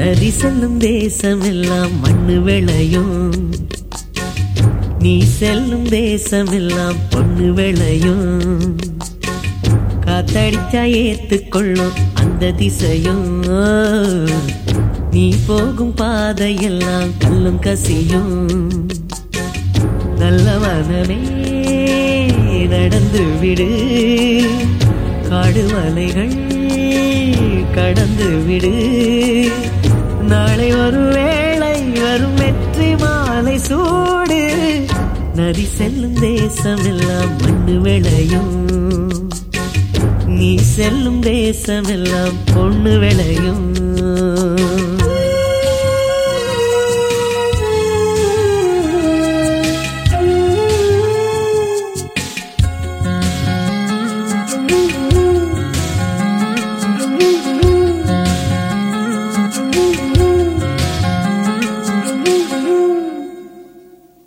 நதி செல்லும் தேசமெல்லாம் மண்ணு விளையும், நீ செல்லும் தேசமெல்லாம் பொண்ணு விளையும். காத்தடிச்சா ஏத்துக்கொள்ளும் அந்த திசையும், நீ போகும் பாதையெல்லாம் கல்லும் கசியும். நல்ல மனமே நடந்து விடு, காடு மலைகள் கடந்து விடு. நாளை ஒரு வேளை வரும் வெற்றி மாலை சூடு. நதி செல்லும் தேசமெல்லாம் மண்ணு விளையும், நீ செல்லும் தேசமெல்லாம் பொண்ணு விளையும்.